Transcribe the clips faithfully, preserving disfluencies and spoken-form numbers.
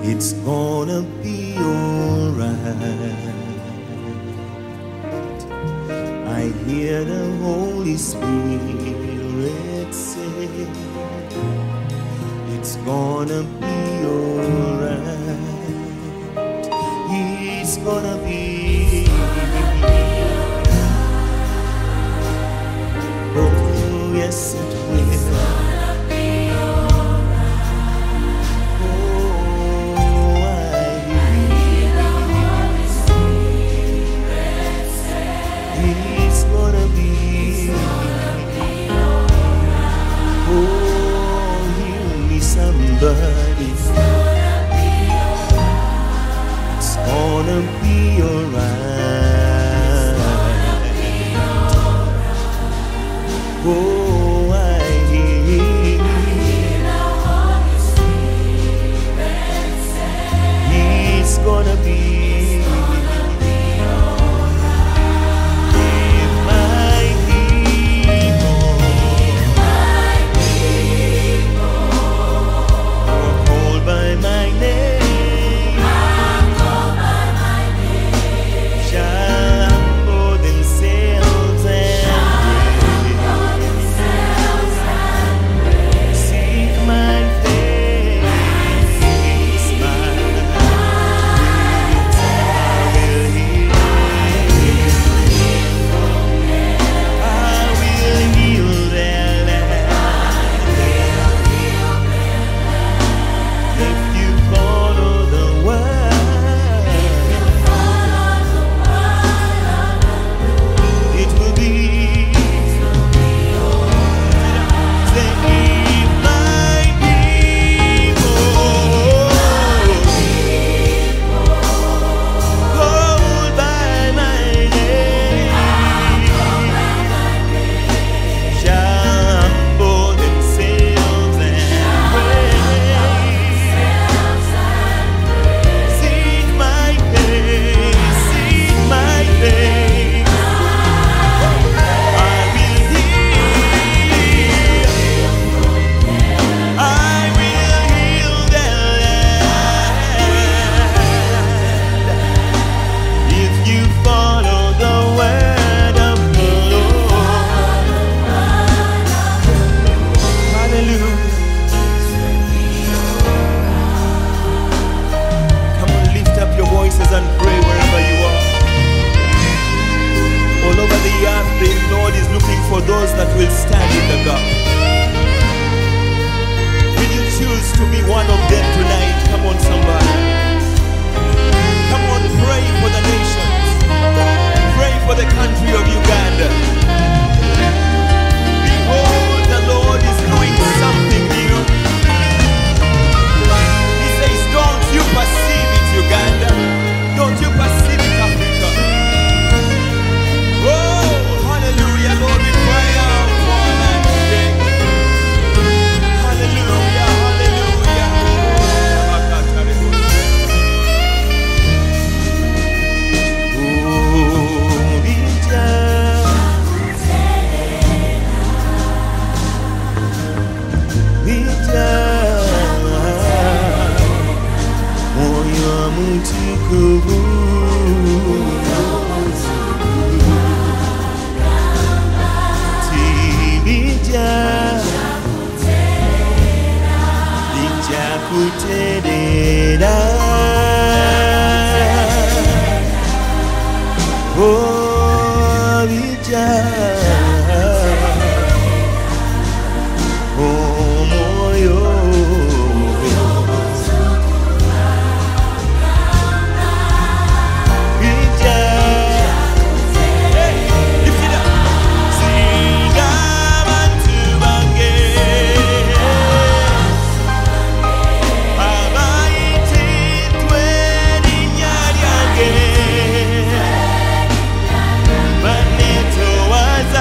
It's gonna be alright. I hear the Holy Spirit say, it's gonna be alright. It's gonna be, oh yes it will. Somebody, it's gonna be alright. Oh, I hear it's gonna be. For those that will stand in the gap, will you choose to be one of them tonight? Come on, somebody. Come on, pray for the nations. Pray for the country of Uganda. Behold, the Lord is doing something new. He says, don't you perceive it, Uganda? Don't you perceive it, Africa? Oh, hallelujah, Lord, we cry out for our land today. Hallelujah, hallelujah. Oh, Ija, Ija, moyo mtukufu. Kuterera, oh Ija, oh moyo, Ija, hey, lift it up, sing abantu bange. Manito was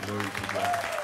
Glory to God.